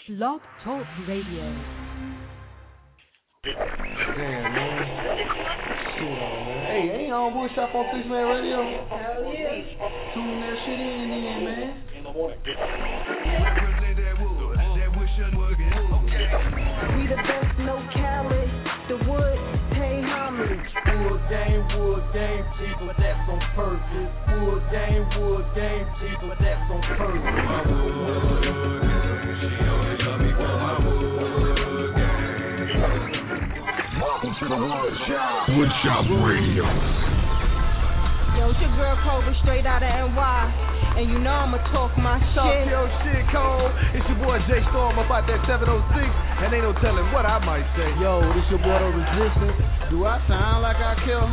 Blog Talk Radio. Damn, man. Shit, man. Hey, ain't on Bullshot on 6 Man Radio? Hell yeah. Tune that shit in, man. We the best, no Cali. The wood, pay homage. Wood game, cheap, but that's on purpose. Wood game, cheap, but that's on purpose. My wood game, she only love me for my wood game. Welcome to the Woodshop Radio. Yo, it's your girl Cobra, straight out of NY. And you know I'ma talk my shit. Talk your shit, Cole. It's your boy Jay Storm up out that 706. And ain't no telling what I might say. Yo, this your boy The Resistance. Do I sound like I kill?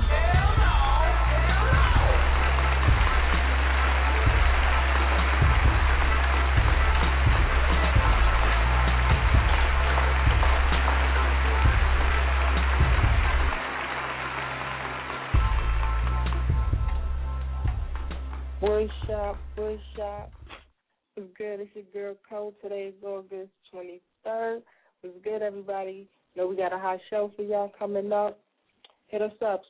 Woodshop. What's good? It's your girl Cole. Today is August 23rd. What's good, everybody? You know we got a hot show for y'all coming up. Hit us up,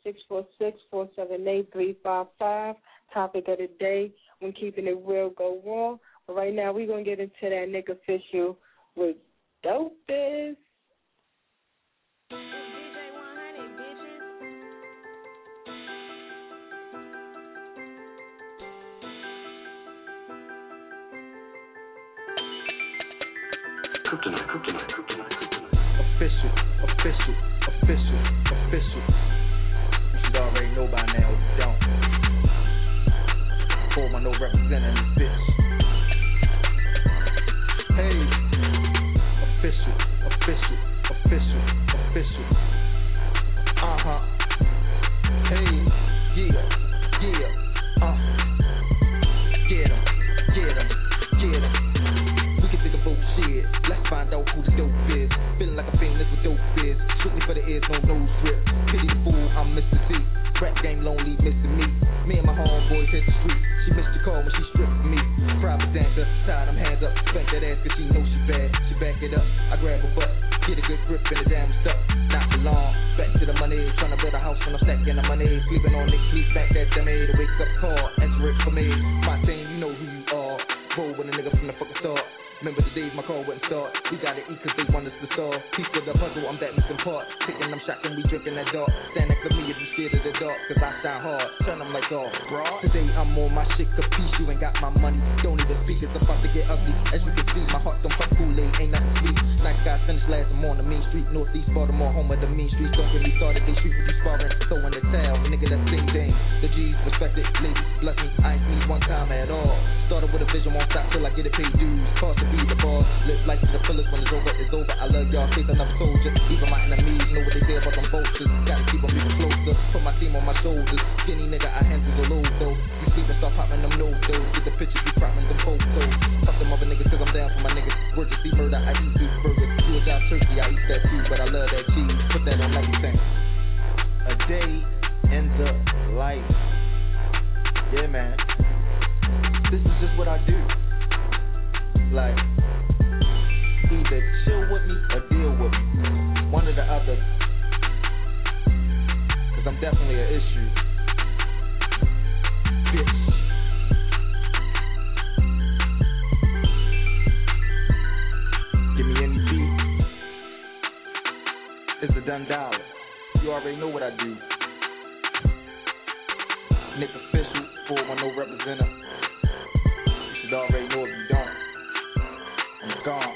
646-478-355. Topic of the day, when keeping it real go wrong. But right now, we're going to get into that nigga official with Dopest. Official. You should already know by now if you don't. For my no representative in this bitch. Hey, official. Hey, yeah. Get 'em. We can think of bullshit. Let's find out who the dope is. Feeling like a fiend, that's what dope is. Shoot me for the ears, no nose rip. Pity the fool, I'm Mr. C. Rap game lonely, missing me. Me and my homeboys hit the street. She missed the call when she stripped me. Private dancer, tie them hands up. Spank that ass cause she knows she bad. She back it up, I grab her butt. Get a good grip and the damn stuff. Not for long, back to the money. Tryna build a house when I'm stacking the money. Sleeping on Nick, sleep back that dummy. The wake up call, answer it for me. My team, you know who you are. Roll with a nigga from the fucking start. Remember the days my car wouldn't start. We gotta eat cause they want us to starve. Piece of the puzzle, I'm that missing part. Taking them shots and we drinking that dark. Stand next to me if you scared of the dark. Cause I shine hard, turn them like all broad. Today I'm on my shit, capiche. You ain't got my money, don't even speak. It's about to get ugly. As you can see, my heart don't fuck Kool-Aid, ain't nothing sweet. Nice guys finished last, I'm on the main street. Northeast Baltimore, home of the mean streets. Don't get me started, they shoot when you sparring. Throwing the towel, nigga that's sing dang. The G's respect it, ladies bless me. I ain't seen one time at all. Started with a vision, won't stop till I get it paid dues. Cost to be the boss. Live life to the fullest, when it's over, it's over. I love y'all, faith enough soldiers. Even my enemies know what they say about them vultures. Gotta keep them even closer, put my team on my shoulders. Skinny nigga, I handle the load though. You sleeping, start popping them no though. Get the pictures, you cropping them photos. Fuck them other niggas cause I'm down for my niggas. Work to see murder, I eat beef burgers. Do a job turkey, I eat that too. But I love that cheese, put that on everything. A day in the life. Yeah, man. This is just what I do. Like, either chill with me or deal with me. One or the other. Cause I'm definitely an issue. Bitch. Give me any beat. It's a done dollar. You already know what I do. Nick official, 410 representative. You should already know if you don't. I'm gone.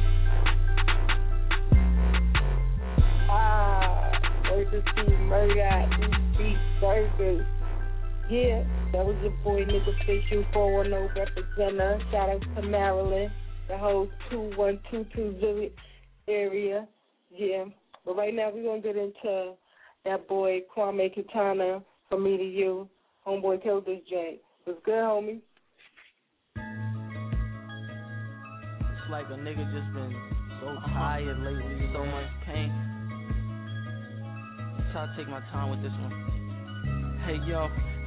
Word to see murder, beef burgers. Yeah, that was your boy Nick Official, 410 representative. Shout out to Maryland, the whole 21220 area. Yeah, but right now we're going to get into that boy Kwame Katana, From Me to You. Homeboy killed this joint. What's good, homie? It's like a nigga just been so tired lately, so much pain. Try to take my time with this one. Hey yo,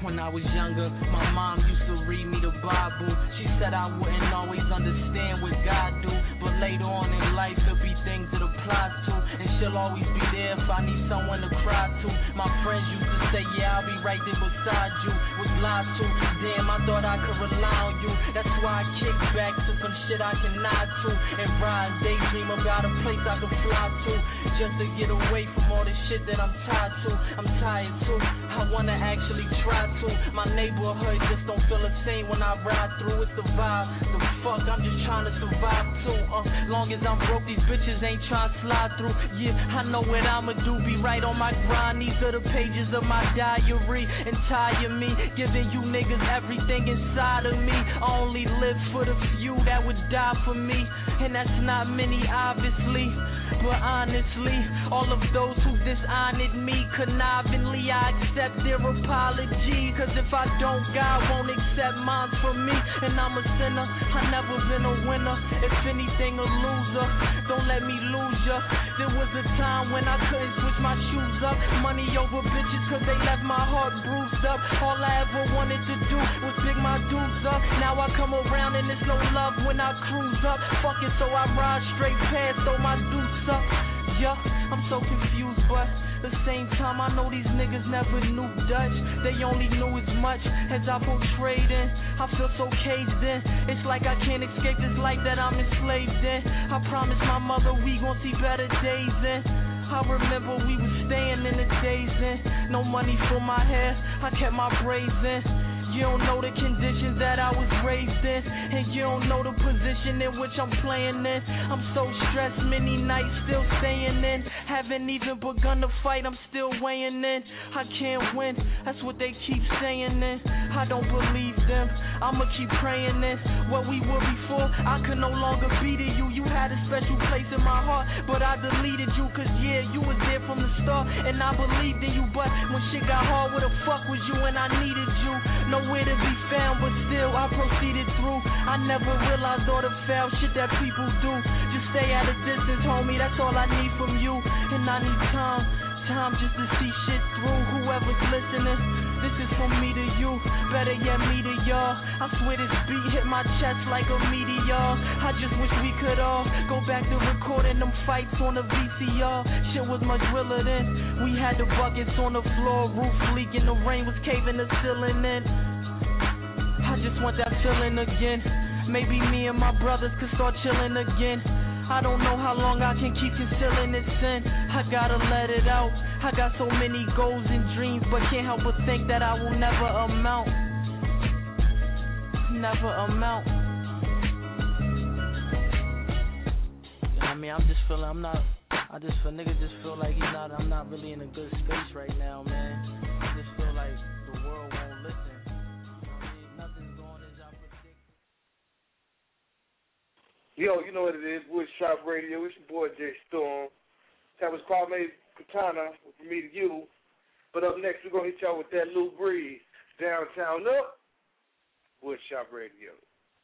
When I was younger, my mom used to read me the Bible. She said I wouldn't always understand what God do, but later on in life there'll be things it applies to, and she'll always be there if I need someone to cry to. My friends used to say, yeah, I'll be right there beside you. Was lied to, damn, I thought I could rely on you. That's why I kick back to some shit I can nod to, and ride and daydream about a place I can fly to, just to get away from all the shit that I'm tied to. I'm tired too, I wanna actually try to. My neighborhood just don't feel the same when I ride through. It's the vibe, the fuck, I'm just trying to survive too. Long as I'm broke, these bitches ain't trying to slide through. Yeah, I know what I'ma do, be right on my grind. These are the pages of my diary, entire me, giving you niggas everything inside of me. I only live for the few that would die for me, and that's not many obviously. But honestly, all of those who dishonored me, connivingly, I accept their apology. Cause if I don't, God won't accept mine from me. And I'm a sinner, I never been a winner. If anything, a loser. Don't let me lose ya. There was a time when I couldn't switch my shoes up. Money over bitches cause they left my heart bruised up. All I ever wanted to do was pick my dues up. Now I come around and there's no love when I cruise up. Fuck it, so I ride straight past, throw my deuce up. Yeah, I'm so confused, but at the same time I know these niggas never knew Dutch. They only knew as much as I portrayed in. I feel so caged in. It's like I can't escape this life that I'm enslaved in. I promised my mother we gon' see better days in. I remember we was staying in the days in. No money for my hair, I kept my braids in. You don't know the conditions that I was raised in, and you don't know the position in which I'm playing in. I'm so stressed, many nights still staying in. Haven't even begun to fight, I'm still weighing in. I can't win, that's what they keep saying in. I don't believe them, I'ma keep praying in. What we were before, I could no longer be to you. You had a special place in my heart, but I deleted you. Cause yeah, you was there from the start, and I believed in you. But when shit got hard, where the fuck was you when I needed you? Nowhere to be found, but still I proceeded through. I never realized all the foul shit that people do. Just stay at a distance, homie, that's all I need from you. And I need time just to see shit through. Whoever's listening, this is from me to you, better yet me to y'all. I swear this beat hit my chest like a meteor. I just wish we could all go back to recording them fights on the VCR. Shit was much realer then. We had the buckets on the floor, roof leaking, the rain was caving the ceiling in. I just want that feeling again. Maybe me and my brothers could start chilling again. I don't know how long I can keep concealing this sin. I gotta let it out. I got so many goals and dreams, but can't help but think that I will never amount. Never amount. I mean, I'm just feeling, niggas just feel like I'm not really in a good space right now, man. I just feel like the world won't listen. Nothing's going as I predict. Yo, you know what it is, Woodshop Radio. It's your boy Jay Storm. That was Kwame Katana from me to you. But up next, we're going to hit y'all with that Lou Breeze. Downtown Up, Woodshop Radio.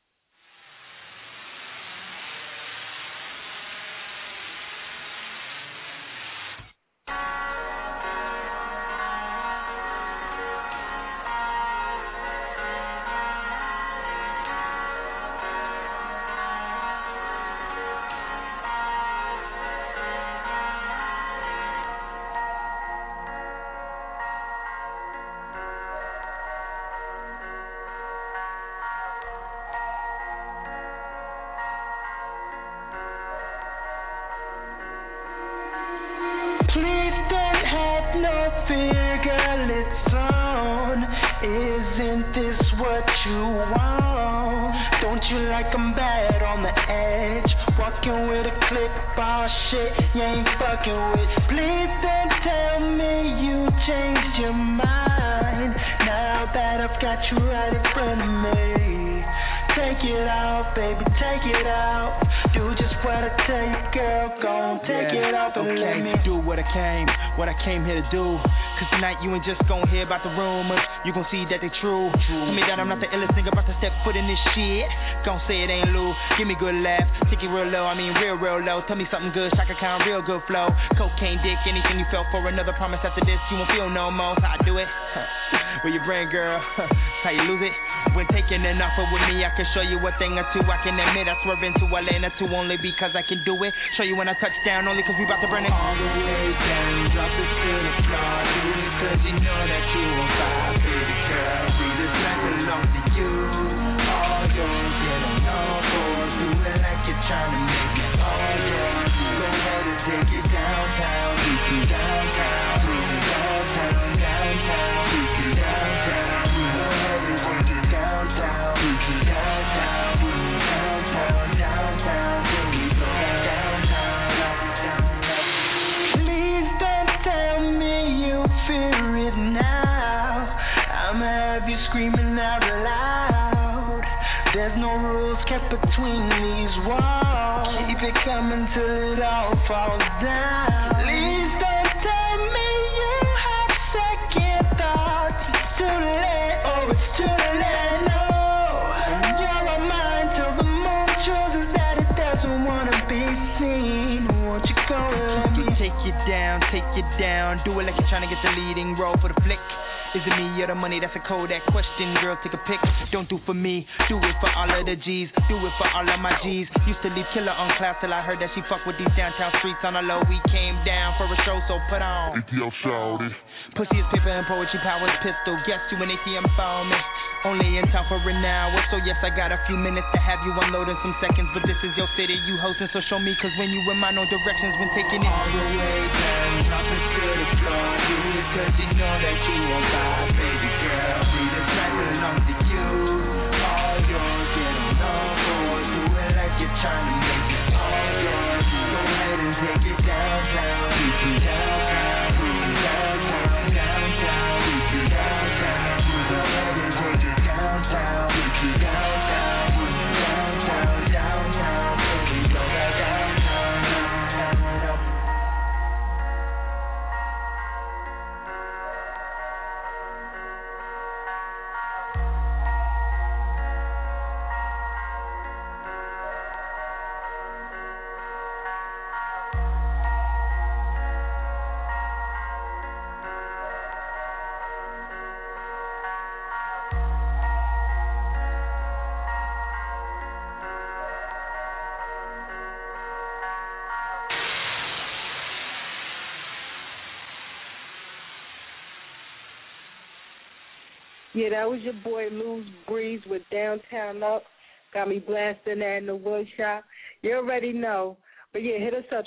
You gon' see that they true. Tell me that I'm not the illest nigga about to step foot in this shit. Gon' say it ain't Lou. Give me good laugh. Take it real low. I mean real low. Tell me something good. Shaka Khan, real good flow. Cocaine dick. Anything you felt for another promise after this, you won't feel no more. How I do it? Where your brain, girl? How you lose it? When taking an offer with me, I can show you a thing or two. I can admit I swerve into a lane or two only because I can do it. Show you when I touch down only cause we about to burn it. All the way down, drop it to the floor. Do it cause you know that you on fire, baby girl. See this life belongs to you. All yours, get on all fours. Do it like you're trying to make it all yours. Go ahead and take it downtown. Take it downtown. Take it downtown. Downtown. Take it downtown. Screaming out loud. There's no rules kept between these walls. Keep it coming till it all falls down. Please don't tell me you have second thoughts. It's too late, oh it's too late, no. You're on mine till the moon chooses that it doesn't wanna be seen. Won't you go let me take you down. Do it like you're trying to get the leading role for the flick. Is it me or the money? That's a Kodak question. Girl, take a pic. Don't do for me. Do it for all of the G's. Do it for all of my G's. Used to leave killer on class till I heard that she fuck with these downtown streets on the low. We came down for a show, so put on. ATL shouted. Pussy is paper and poetry, power's pistol. Guess you an ATM phone me. Only in town for an hour. So yes, I got a few minutes to have you unloading some seconds. But this is your city, you hosting, so show me. Cause when you in my no directions, when taking it all the way down, drop it to the floor. Do it cause you know that you on fire, baby girl. See this life belongs to you. All yours, get on all fours. Do it like you're trying to make it all yours. Go ahead and take it downtown. Take it downtown. Take it downtown. Downtown. Take it downtown. Go ahead and take it downtown. Take it downtown. Downtown. Downtown. Take it downtown. Yeah, that was your boy Lou Breeze with Downtown Up. Got me blasting that in the wood shop. You already know. But yeah, hit us up,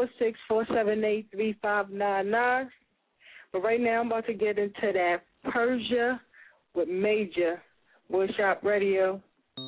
646-478-3599. But right now I'm about to get into that Persia with Major, Woodshop Radio.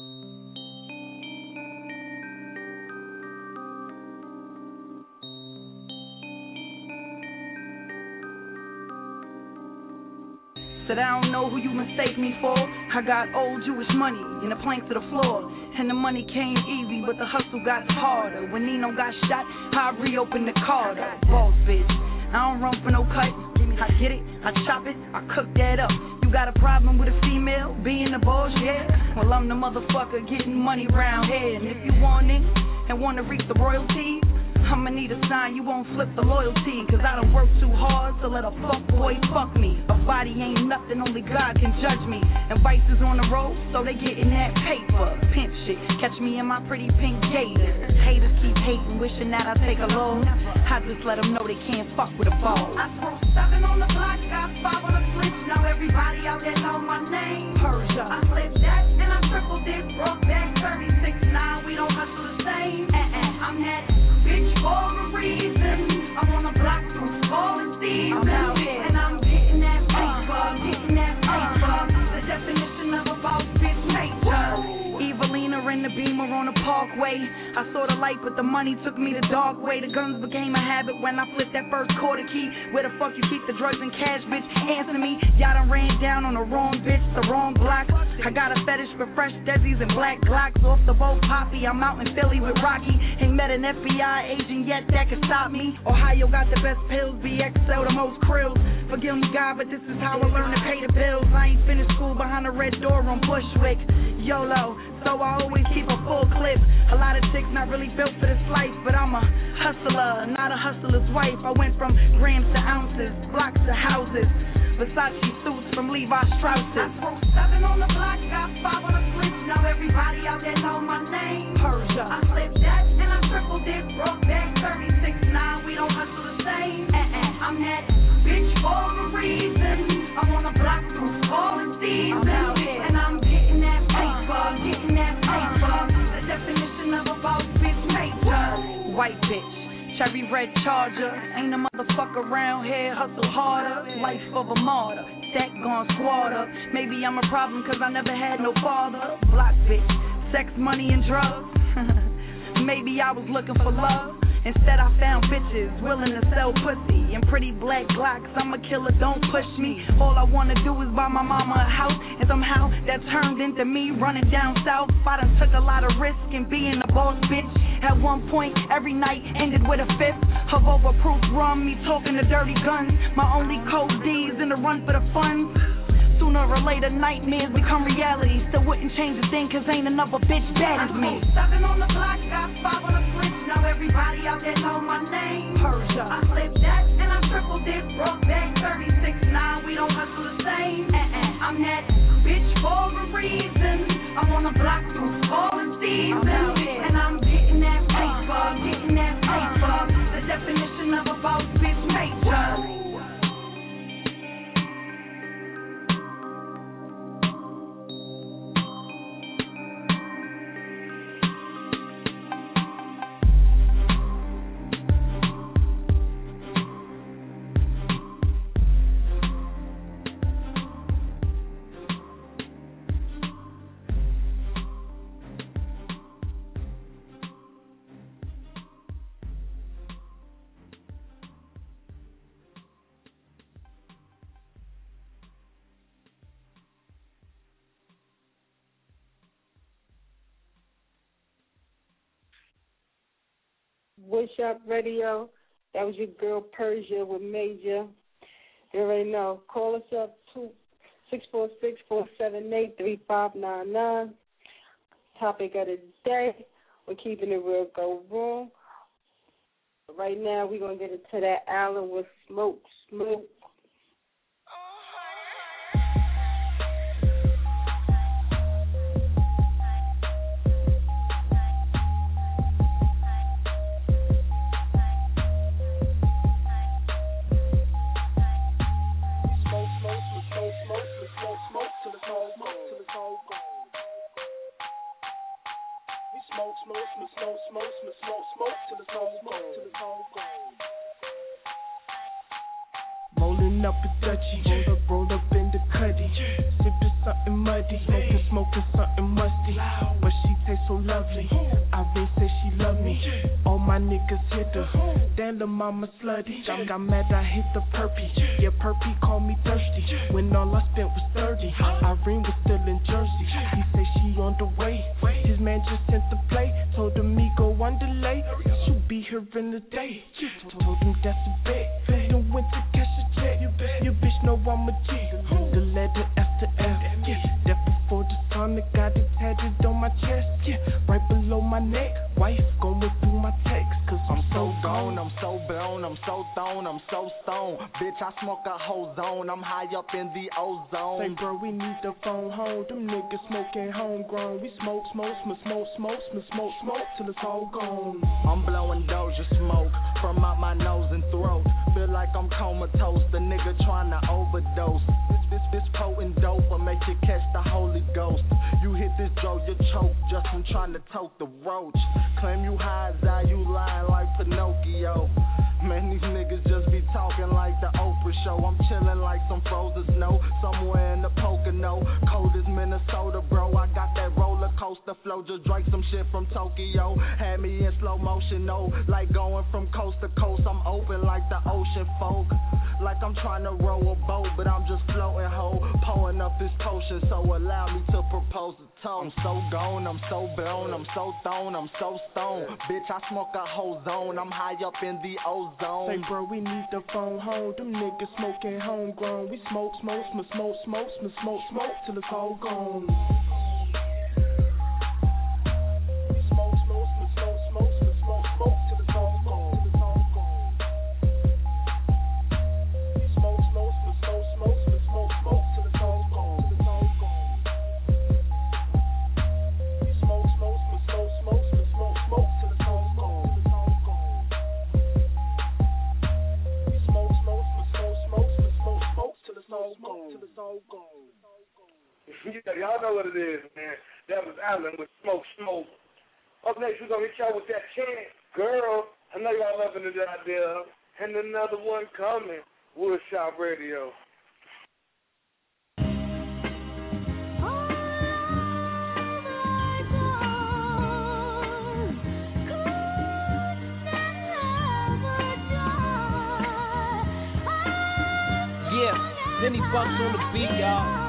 Said I don't know who you mistake me for. I got old Jewish money and the plank to the floor. And the money came easy, but the hustle got harder. When Nino got shot, I reopened the Carter. Boss bitch, I don't run for no cut. I get it, I chop it, I cook that up. You got a problem with a female being the boss, yeah? Well, I'm the motherfucker getting money round here. And if you want it and want to reap the royalties, I'ma need a sign you won't flip the loyalty. Cause I done work too hard to let a fuck boy fuck me. A body ain't nothing, only God can judge me. And Vice is on the road, so they getting that paper. Pimp shit, catch me in my pretty pink gators. Haters keep hating, wishing that I take a load. I just let them know they can't fuck with a ball. I throw 7 on the block, got 5 on the flip. Now everybody out there know my name. Persia. I flipped that, then I tripled it, broke that 36-9. We don't hustle the same. I'm that bitch for a reason. I'm on the block from fall and season. I'm out here and I'm getting that paper, getting that paper. The definition of a boss bitch nature. Evelina in the Beamer on the Parkway. I saw the light, but the money took me the dark way. The guns became a habit when I flipped that first quarter key. Where the fuck you keep the drugs and cash, bitch? Answer me. Y'all done ran down on the wrong bitch, the wrong block. I got a fetish for fresh Desi's and black Glocks. Off the boat poppy, I'm out in Philly with Rocky. Ain't met an FBI agent yet that could stop me. Ohio got the best pills, BXL the most krills. Forgive me, God, but this is how I learn to pay the bills. I ain't finished school behind a red door on Bushwick. YOLO, so I always keep a full clip. A lot of chicks not really built for this life, but I'm a hustler, not a hustler's wife. I went from grams to ounces, blocks to houses. Versace suits from Levi Strauss's. I broke 7 on the block, got 5 on the flip. Now everybody out there know my name. Persia. I flipped that and I tripled it, broke back 36-9. We don't hustle the same. I'm that bitch for a reason. I'm on the block through all the seasons, and I'm getting that paper, getting that paper. The definition of a boss bitch major. White bitch. Cherry red Charger, ain't a motherfucker around here, hustle harder, life of a martyr, stack gone squatter, maybe I'm a problem cause I never had no father, block bitch, sex, money and drugs, maybe I was looking for love, instead I found bitches willing to sell pussy, and pretty black Glocks, I'm a killer, don't push me, all I wanna do is buy my mama a house, and somehow that turned into me running down south, I done took a lot of risk in being a boss bitch. At one point, every night ended with a fifth of overproof rum, me talking to dirty guns. My only code D's in the run for the funds. Sooner or later, nightmares become reality. Still wouldn't change a thing, cause ain't another bitch bad as me. 7 on the block, got 5 on the flip. Now everybody out there know my name. Persia. I flipped that and I tripled it, broke back 36-9. We don't hustle the same. I'm that bitch for a reason. I'm on the block through all the seasons, and I'm getting that paper, getting that paper. The definition of a boss bitch major. What's Up Radio. That was your girl Persia with Major. You already know. Call us up 646-478-3599. Topic of the day. We're keeping it real, go wrong. But right now we're gonna get into that Allen with Smoke. Rolling up a Dutchie, roll up in the cuddy, sipping something muddy, smoking something musty, but she tastes so lovely. Irene said she love me, all my niggas hit her. Damn, the mama slutty. I got mad, I hit the perpy. Yeah, perpy called me thirsty when all I spent was 30. Irene was still in Jersey. He said she on the way. His man just sent the play, told him me go on delay. She'll be here in the day. Told him that's a bet. Then went to cash a check. Your bitch know I'm a G. The letter F to F. Yeah, that before the sun, I got it tatted on my chest. Yeah, right below my neck. Wife going through my text, cause I'm so gone, I'm so blown, I'm so thrown, I'm so stoned. Bitch, I smoke a whole zone, I'm high up in the ozone. Say, bro, we need the phone home. Them niggas smoking homegrown. We smoke till it's all gone. I'm blowing Doja smoke from out my nose and throat. Feel like I'm comatose, the nigga trying to overdose. This potent dope will make you catch the Holy Ghost. You hit this Joe, you choke just from trying to toke the roach. Claim you high as I, you lying like Pinocchio. Man, these niggas just be talking like the Oprah show. I'm chilling like some frozen snow somewhere in the Pocono. Cold as Minnesota, bro. I got that roller coaster flow. Just drank some shit from Tokyo. Had me in slow motion, no. Like going from coast to coast. I'm open like the ocean folk. Like I'm trying to row a boat, but I'm just floating, ho. Pouring up this potion, so allow me to propose a toast. I'm so gone, I'm so blown, I'm so thrown, I'm so stoned. Bitch, I smoke a whole zone, I'm high up in the ozone. Say, bro, we need the phone home. Them niggas smoking homegrown. We smoke till it's all gone. Till it's all gone. it is, man. That was Allen with Smoke. Up next, we're going to hit y'all with that chant. Girl, I know y'all loving it out there. And another one coming. Woodshop Radio. Yeah, Benny Bucks on the beat, y'all.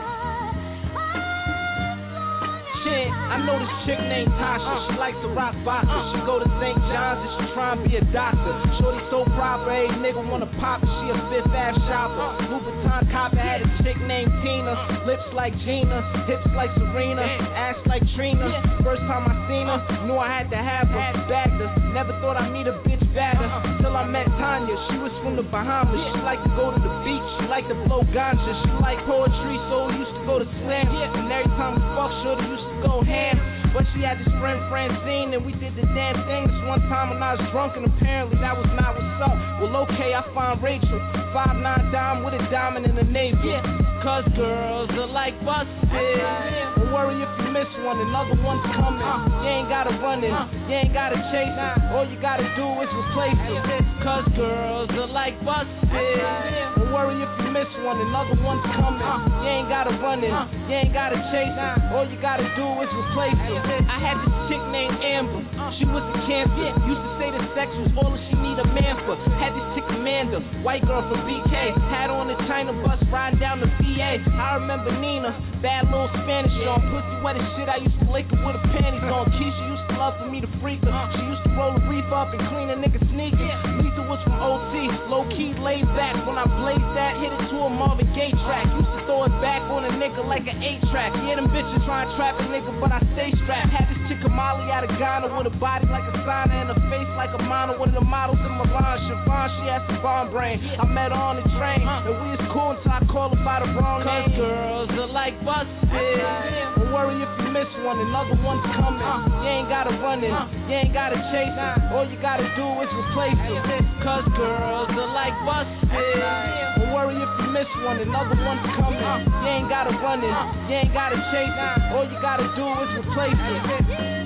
I know this chick named Tasha, she likes to rock boxes. She go to St. John's and she try and be a doctor. Shorty so proper, hey nigga wanna pop her. She a Fifth Ave shopper. Louboutin copper had a chick named Tina. Lips like Gina, hips like Serena, ass like Trina. First time I seen her, knew I had to have her. Bagged her, never thought I'd meet a bitch badder. Till I met Tanya, she was from the Bahamas. She liked to go to the beach, she liked to blow ganja. She liked poetry, so we used to go to slam. And every time we fucked, shorty used to go ham. But she had this friend Francine, and we did the damn thing. This one time when I was drunk, and apparently that was not what's up. Well, okay, I find Rachel, 5'9" dime with a diamond in the Navy. Cause girls are like buses. Don't worry if you miss one, another one's coming. You ain't gotta run it, you ain't gotta chase it. All you gotta do is replace it. Cause girls are like buses. Don't worry if you miss one, another one's coming. You ain't gotta run it, you ain't gotta chase it. All you gotta do is replace it. I had this chick named Amber, she was a cancer. Used to say that sex was all that she need a man for. Had this chick Amanda, white girl from BK. Had on the China bus riding down the VA. I remember Nina, bad little Spanish on. Pussy wet as shit, I used to lick her with her panties on. Keisha used to love for me to freak her. She used to roll a reef up and clean a nigga sneakers. Lisa was from OC, low key laid back. When I blazed that, hit it to a Marvin Gaye track. Used to throw it back on a nigga like an 8-track. Yeah, them bitches try and trap a nigga, but I stay strapped. Had this chick Molly out of Ghana with a body like a sauna and a face like a model. One of the models in Milan, Siobhan, she had some bomb brain. I met her on the train, and we was cool until I called her by the wrong name. Girls are like buses. Don't worry if you miss one, another one's coming. You ain't gotta run it, you ain't gotta chase it. All you gotta do is replace it. Cause girls are like buses. Don't worry if you miss one, another one's coming. You ain't gotta run it, you ain't gotta chase it. All you gotta do is replace it.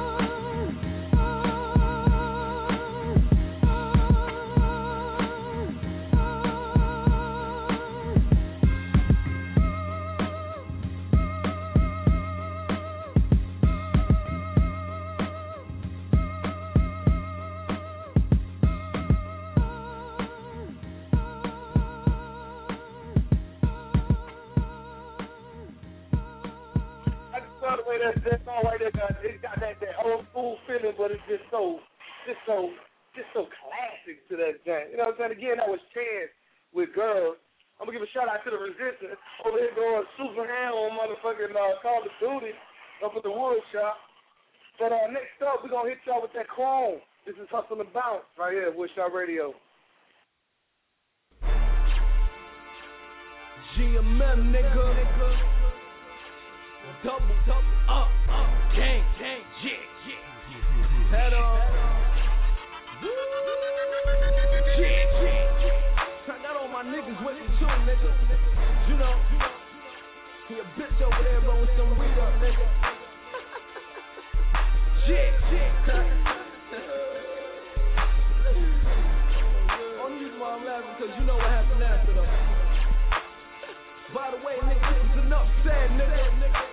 That song right there, it got that old school feeling, but it's just so classic to that joint. You know what I'm saying? Again, that was Chance with Girls. I'm gonna give a shout out to the Resistance over here going super ham on motherfucking Call of Duty up at the wood shop. But next up, we're gonna hit y'all with that Chrome. This is Hustle and Bounce right here at Woodshop Radio. GMM, nigga. Double up, gang, yeah. Head on. Yeah. Got all my niggas with me too, nigga. You know, he a bitch over there rolling some weed up, nigga. Yeah. Only reason why I'm laughing because you know what happened after though. By the way, nigga, this is enough said, nigga.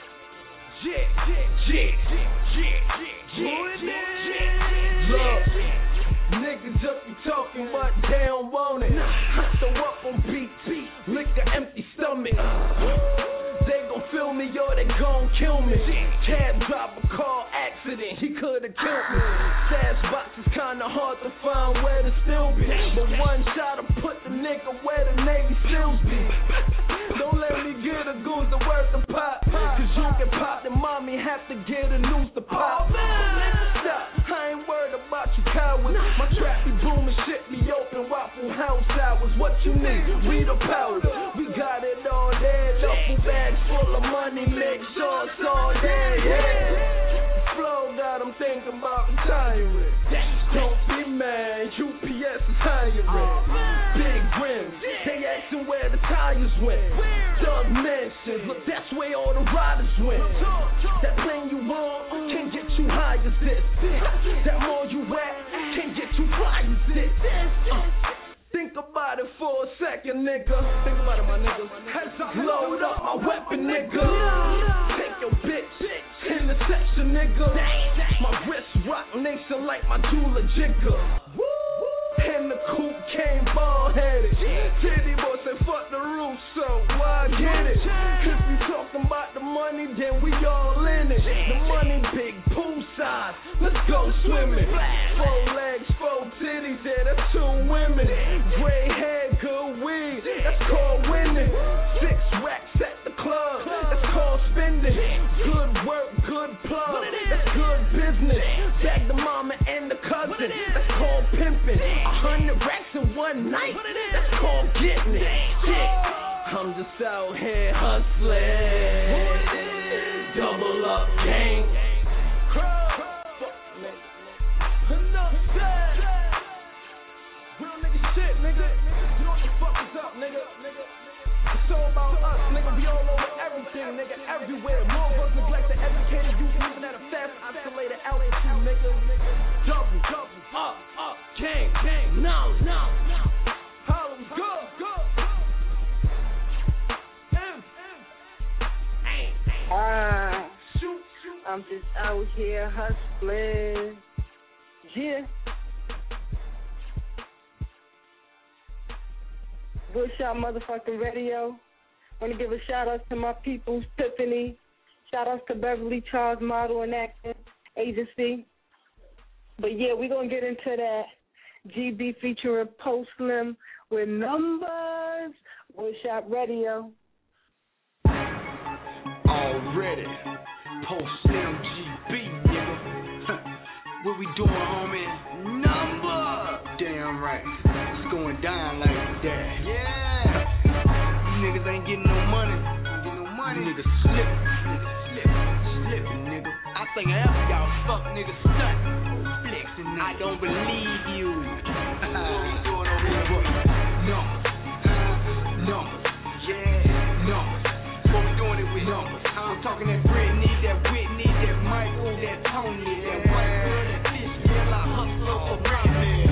Look, niggas up you talking, but they don't want it. Throw up on beat, lick an empty stomach. They gon' feel me or they gon' kill me. Cab driver, car accident, he coulda killed me. Stash box is kinda hard to find where to still be. But one shot'll put the nigga where the Navy SEALs be. Don't let me get a goose to worth the pot. Cause you can pop the mommy, have to get a noose to pop. Stop, I ain't worried about you cowards. My trap be booming, shit be open, Waffle House hours. What you need? Weed or powder? We got it all there. Duffel bags full of money, make sure it's all there. Yeah. Flow got them thinking about retiring. Don't be mad, UPS is hiring. Big rims, they asking where where the tires went. Doug Mansion, look, that's where all the riders went. That plane you on can't get too high as this. That mall you at can't get too fly as this. Think about it for a second, nigga. Think about it, my nigga. Load up my weapon, nigga. Take your bitch in the section, nigga. My wrist rock nation like my jeweler jigger. And the coupe came ball-headed. Titty boy said fuck the roof, so why get it? If you talking about the money, then we all in it. The money big, pool size, let's go swimming. 4 legs, 4 titties, yeah, that's 2 women. Gray hair, good weed, that's called winning. 6 racks at the club, that's called spending. Good work, good plug, that's good business. Bag the mama and the cousin, that's called pimping. 100 racks in one night, that's called getting it. I'm just out here hustling. Double up gang. Enough said. Real nigga shit, nigga. You know what the fuck is up, nigga. It's all about us, nigga. We all over everything, nigga. Everywhere. More of us neglect the educated youth, even at a fast isolated altitude, nigga. Double up, gang, knowledge. Harlem's good. I'm just out here hustling. Yeah. Bullshot motherfucking radio. Want to give a shout out to my peoples, Tiffany. Shout outs to Beverly Charles Model and Acting Agency. But yeah, we're going to get into that. GB featuring Post Slim with Numbers. Bullshot Radio. Already. Post Slim GB, nigga. What we doing, homie? Number. Damn right. It's going down like that. Yeah. You niggas ain't getting no money. You niggas slipping, nigga. I think half of y'all fuck niggas stunt. Flexing, nigga. I don't believe you. What we doing over here? Numbers. Yeah. Numbers. What we doing it with numbers? I'm talking that Britney, that Whitney, that Michael, that Tony, that white girl, that fish girl, I hustle for my man.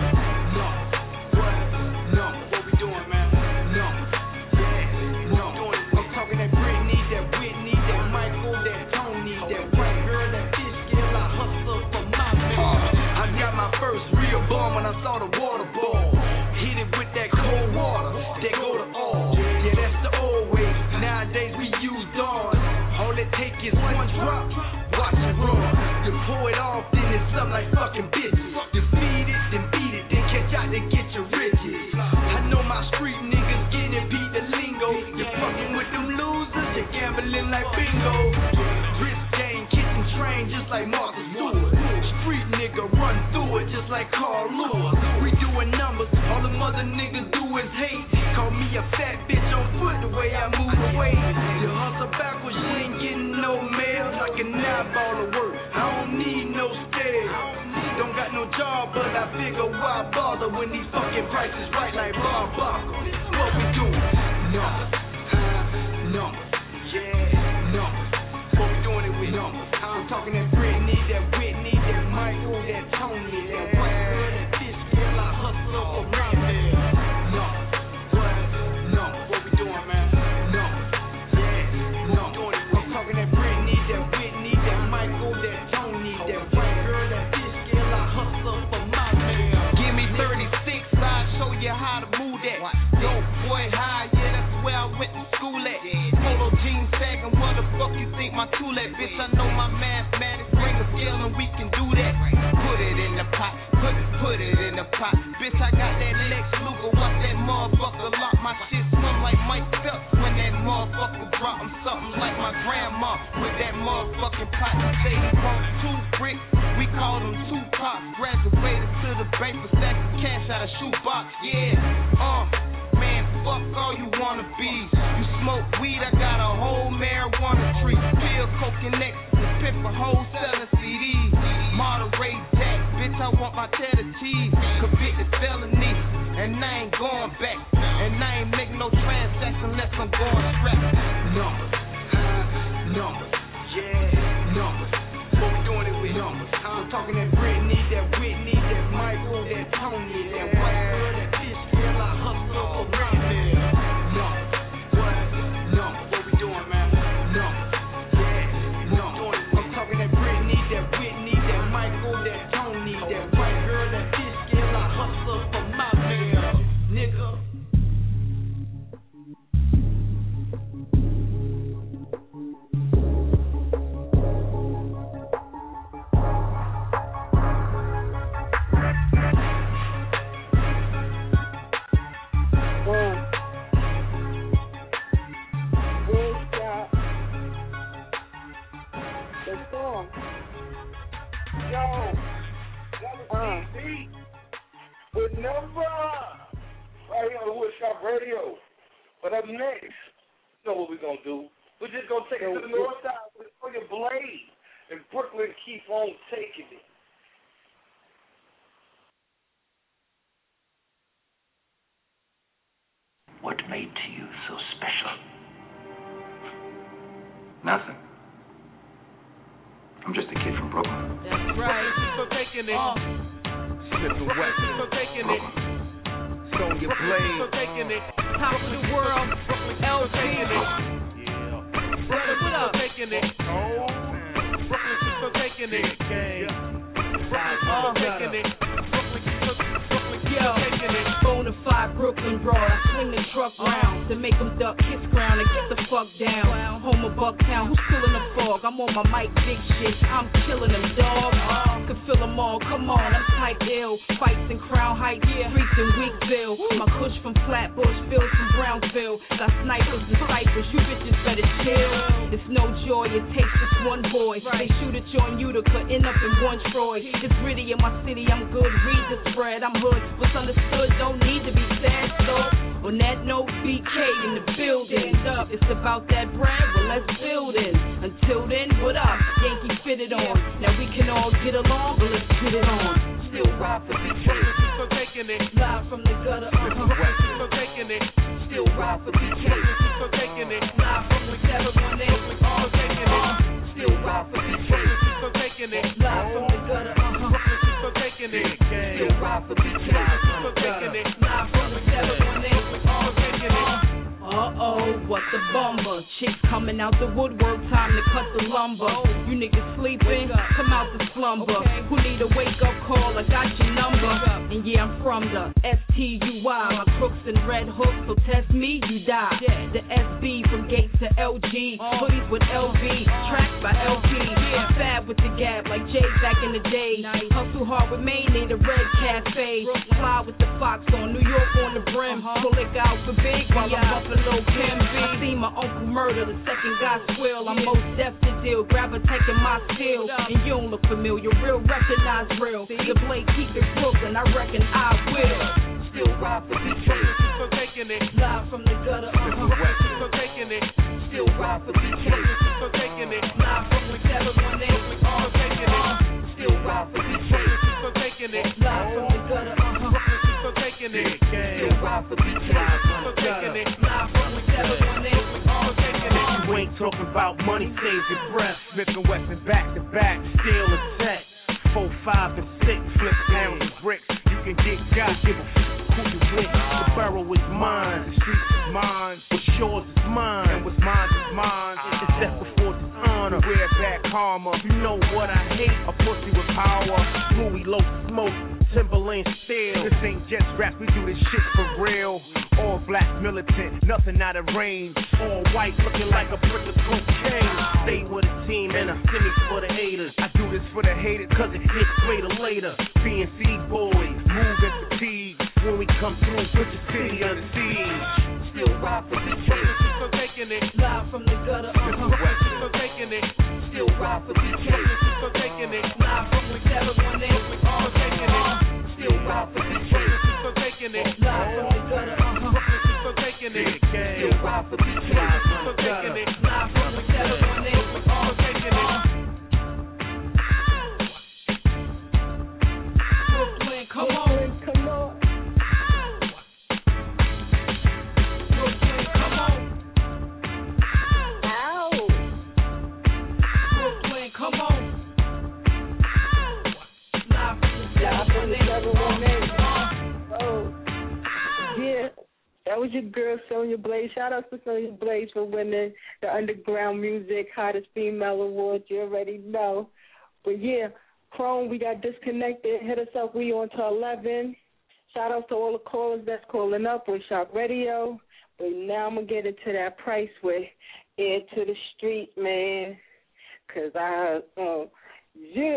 Numbers. What we doing, man? Numbers. Yeah. Numbers. I'm talking that Britney, that Whitney, that Michael, that Tony, that white girl, that fish girl, I hustle for my man. I got my first real bomb when I saw the water ball. Hit it with that cold water, that go to all. Yeah, that's the old way. Nowadays we use Dawn. All it take is one drop, watch it run. You pour it off, then it's something like fucking bitches. You feed it, then beat it, then catch out, then get your riches. I know my street niggas getting beat the lingo. You fucking with them losers, you gambling like bingo. Wrist game, kitchen train, just like Martha Stewart. Street nigga run through it, just like Carl Lewis. We doing numbers, all the mother niggas do is hate. Call me a fat bitch on foot the way I move away. You hustle backwards, you ain't getting no mail. Like an eyeball of work, I don't need no scale. Don't got no job, but I figure why bother when these fucking prices right like Bob Barker. What we doing? Numbers. Yeah, numbers. What we doing it with numbers? I'm talking that Britney, that Whitney, that Michael, that Tony, that white girl, that fish girl, I hustle for my man. Numbers. What we doing, man? Numbers. Yeah, numbers. I'm talking that Britney, that Whitney, that Michael, that Tony, that white girl, that fish girl, I hustle for my man. Give me 36, I'll show you how to move that. Dope boy high, yeah, that's where I went to school at. Polo jeans sagging, what the fuck you think my tool at? Bitch, I know my mathematics, bring a scale and we can do that. Put it in the pot, put it in the pot. Bitch, I got that Lex Luger, watch that motherfucker lock. My shit swim like Mike Phelps when that motherfucker drop. I'm something like my grandma with that motherfucking pot. You say he wants 2 bricks, we call them 2 pops. Graduated to the bank for stacking cash out of shoebox, yeah. Man, fuck all you wanna be. You smoke weed, I got a whole marijuana tree. Pill, coke, and ecstasy, pimp a wholesaler CDs. Moderate that, bitch, I want my cheddar cheese. Convicted felony, and I ain't going back. And I ain't making no transaction I'm going strap. Numbers, numbers, yeah, numbers. What we doing it with numbers? I'm talking that Britney, that Whitney, that Michael, that Tony, that white girl, that fish girl, I hustle for rent there. Numbers, what? Numbers. What we doing, man? Numbers, yeah, numbers. I'm talking that Britney, that Whitney, that Michael, that Tony, that white girl, that fish girl, I hustle for my mail, nigga. With number right here on the Woodshop Radio. But up next, you know what we're gonna do? We're just gonna take it to the north side with your blade, and Brooklyn keep on taking it. What made you so special? Nothing. I'm just a kid from Brooklyn. That's right. So taking it. Smith and Wesson. So taking it. Sonya Blade. So taking it. Top of the world. LG. Yeah. Brother, what up? Taking it. Oh. Brooklyn, so taking it. Brooklyn, so taking it. Yo, bonafide Brooklyn broad. I swing the truck round to make them duck, kiss ground, and get the fuck down. Home of Bucktown, who's still in the fog? I'm on my mic, big shit. I'm killing them, dog. Could feel them all. Come on, I'm type ill. Fights in Crown Heights, streets in Weekville. My kush from Flatbush, Phil from Brownsville. Got snipers and ciphers. You bitches better chill. It's no joy. It takes just one boy. They shoot at you on Utica, end up in one Troy. It's gritty in my city. I'm good. Read the spread. I'm hood. What's understood don't need to be said. So on that note, BK in the building. It's about that bread. Well, let's build it. Until then, what up? Yankee fitted on. Now we can all get along, but let's get it on. Still ride for BK. So taking it. Live from the gutter. So taking it. Still ride for BK. So taking it. Live from the 718. So taking it. Still ride for BK. So taking it. Live from the gutter. So taking it. Still ride for BK. So taking it. Live from the 718. So taking it. Uh-oh, what the bummer. Chicks coming out the woodwork, time to cut the lumber. You niggas sleeping? Come out the slumber. Who need a wake-up call? I got your number. And yeah, I'm from the STUY. My crooks and red hooks, so test me, you die. The SB from Gates to LG. Hoodies with LV, tracks by LP. I'm fab with the gap, like Jay back in the day. Hustle hard with Maine, need a red cafe. Fly with the Fox on, New York on the brim. Pull it out for big while I'm Buffalo Kim B. See my uncle murder, the second guy swill. I'm most deaf to deal, grab a taking my skill. And you don't look familiar, real recognize real. The blade keep it Brooklyn, I reckon I will. Still ride for BK. So taking it. Live from the gutter. So taking it. Still ride for BK. So taking it. Live from the 718. So taking it. Still ride for BK. So taking it. Live from the gutter. So taking it. Still ride for BK. So taking it. Live from the 718. So taking it. You ain't talking about money, save your breath. Smith and Wesson back to back, still a set. 4, 5, and 6, flip pounds and bricks. You can get got, give a who you with. The borough is mine, the streets is mine. What's yours is mine, and what's mine is mine. It's death before dishonor. Wear back karma. You know what I hate? A pussy with power. Louis low smoke, Timberland steel. This ain't just rap, we do this shit for real. All black militant, nothing out of range. All white, looking like a brick of cocaine. Stay with a team and a finish for the haters. I do this for the haters, cause it gets greater later. BNC boys, move and fatigue. When we come through, put your city under siege. Still ride for BK. So taking it. Live from the gutter. So taking it. Still ride for BK. So taking it. Live from the 718. So taking it. Still ride for BK. So taking it. Live from the gutter. So taking it. Still ride for BK. So taking it. Live from the 718. So taking it. Brooklyn, come on. was your girl, Sonya Blaze. Shout out to Sonya Blaze for winning the Underground Music Hottest Female Award. You already know. But, yeah, Chrome, we got disconnected. Hit us up. We on to 11. Shout out to all the callers that's calling up with Shock Radio. But now I'm going to get into that price with Air to the Street, man. Because yeah.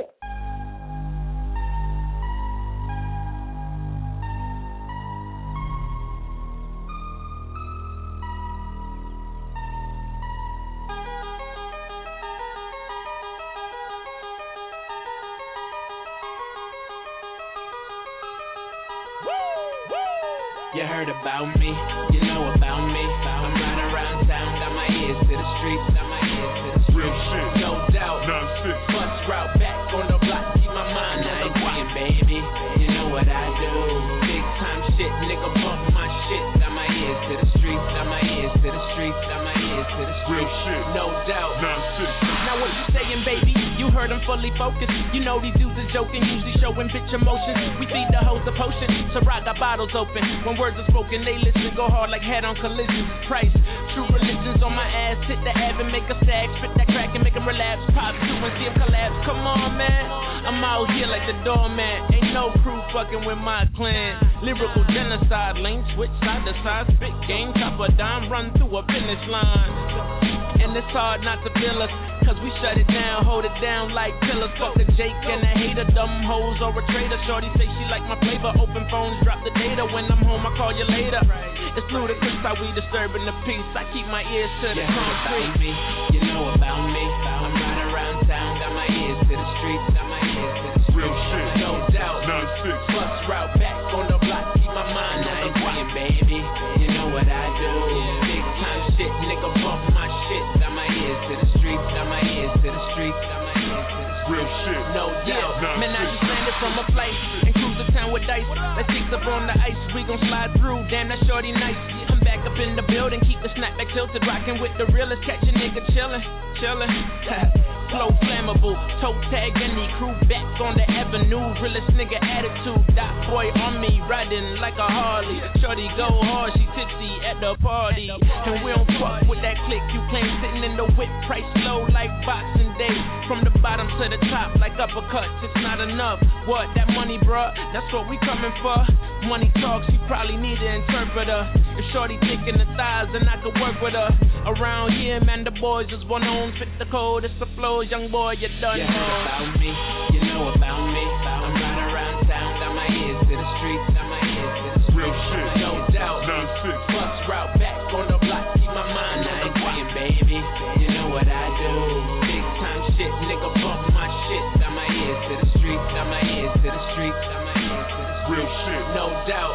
You heard about me, you know about me. I'm riding around town, got my ears to the streets, got my ears to the streets. Real shit, no doubt. Bus route back on the block, keep my mind on the wire, baby. You know what I do? Big time shit, nigga bump my shit. Got my ears to the streets, got my ears to the streets, got my ears to the streets. Real shit, no doubt. Now what you saying, baby? You heard him fully focused. You know these dudes is joking, usually showing bitch emotions. We feed the hoes a potion, so rock got bottles open. When words are spoken, they listen, go hard like head-on collisions. Price, true religions on my ass. Hit the ab and make a stag, spit that crack and make them relapse. Pop two and see them collapse. Come on, man. I'm out here like the doorman. Ain't no crew fucking with my clan. Lyrical genocide, lane switch side to side, spit game, top a dime, run through a finish line. And it's hard not to feel us, cause we shut it down, hold it down like pillars. Fuck the Jake and the hater, dumb hoes or a traitor. Shorty say she like my flavor, open phones, drop the data. When I'm home, I call you later. It's ludicrous how we disturbing the peace. I keep my ears to the concrete. You know about me, I'm riding around town, got my ears to the streets, got my ears to the streets. Real shit, no doubt. Bus route back on the block, keep my mind on the wire, baby. You know what I do? Big time shit, nigga bump my shit. Got my ears to the streets, got my ears to the streets, got my ears to the streets. Real shit, no doubt. Man, I just landed from a flight and cruise the town with dice. Let's kick up on the ice, we gon' slide through. Damn, that shorty nice. I'm back up in the building, keep the snapback tilted, rocking with the realest, catch a nigga chillin'. Flow flammable, toe tag any crew back on the avenue. Realest nigga attitude, dot boy on me, riding like a Harley. Shorty go hard, she tipsy at the party. And we don't fuck with that click, you claim sitting in the whip, price low like Boxing Day. From the bottom to the top like uppercuts, it's not enough. What, that money, bruh? That's what we coming for. Money talks, you probably need an interpreter. If shorty taking the thighs, then I could work with her. Around here, man, the boys just want on, fit the code, it's a flow, young boy, you done. You heard about me, you know about me. I'm riding around town, got my ears to the streets, got my ears to the streets. Real shit, no doubt. Bus route back on the block, keep my mind on the wire, baby. You know what I do? Big time shit, nigga bump my shit. Got my ears to the streets, got my ears to the streets, got my ears to the streets. Real shit, no doubt.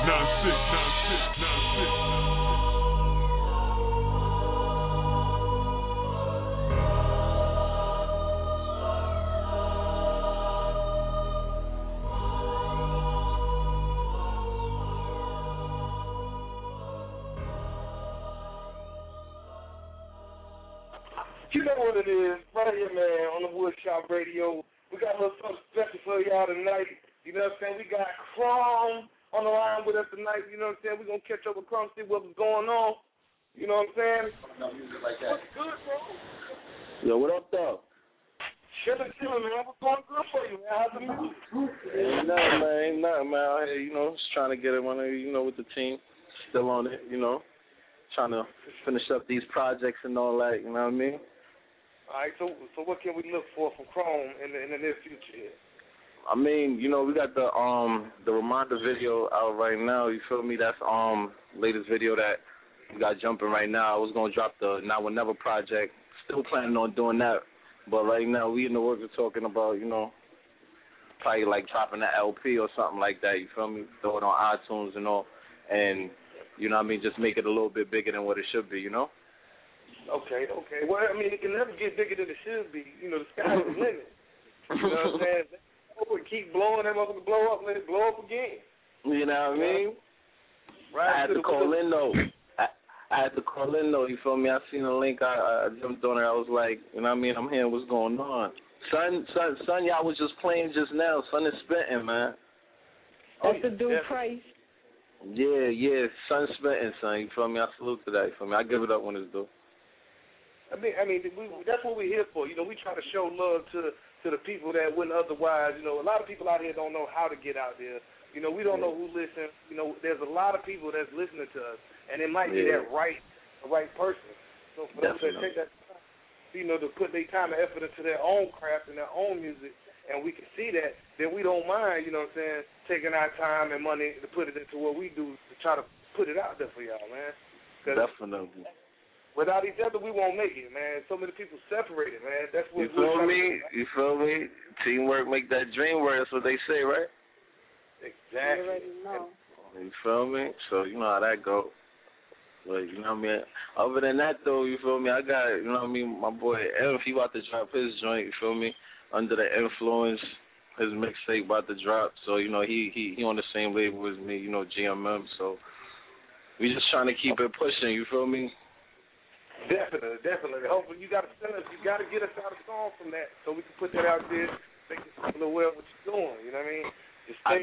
You know what it is, right here, man, on the Woodshop Radio. We got a little something special for y'all tonight. You know what I'm saying? We got Chrome on the line with us tonight. You know what I'm saying? We're going to catch up with Chrome, see what's going on. You know what I'm saying? Like that. What's good, bro? Yo, what up, though? Chillin', man. What's going good for you, man? How's the music? Ain't nothing, man. Out here, you know, just trying to get it with the team. Still on it, you know. Trying to finish up these projects and all that, you know what I mean? All right, so what can we look for from Chrome in the near future? I mean, you know, we got the Reminder video out right now. You feel me? That's latest video that we got jumping right now. I was gonna drop the Now or Never project. Still planning on doing that, but right now we in the works of talking about, you know, probably like dropping an LP or something like that. You feel me? Throw it on iTunes and all, and you know what I mean, just make it a little bit bigger than what it should be. You know? Okay. Well, I mean, it can never get bigger than it should be. You know, the sky's the limit. You know what I'm saying? Keep blowing, that motherfucker blow up, let it blow up again. You know what I mean? Right. I had to call in though. I had to call in though. You feel me? I seen a link. I jumped on it. I was like, you know what I mean? I'm hearing what's going on. Son, y'all was just playing just now. Son is spitting, man. That's the dude Price. Yeah, sun spitting, son. You feel me? I salute to that. You feel me? I give it up when it's due. I mean, that's what we're here for. You know, we try to show love to the people that wouldn't otherwise. You know, a lot of people out here don't know how to get out there. You know, we don't know who listens. You know, there's a lot of people that's listening to us, and it might be the right person. So for those that take that time, you know, to put their time and effort into their own craft and their own music, and we can see that, then we don't mind, you know what I'm saying, taking our time and money to put it into what we do to try to put it out there for y'all, man. Definitely. Without each other, we won't make it, man. So many people separated, man. That's what you feel me? You feel me? Teamwork make that dream work. That's what they say, right? Exactly. You feel me? So you know how that go. But you know what I mean? Other than that, though, you feel me? I got, you know what I mean? My boy Elf, he about to drop his joint. You feel me? Under the Influence, his mixtape about to drop. So you know he on the same label as me. You know GMM. So we just trying to keep it pushing. You feel me? Definitely. Hopefully you got to send us. You got to get us out a song from that so we can put that out there. Make people aware of what you're doing. You know what I mean? Just stay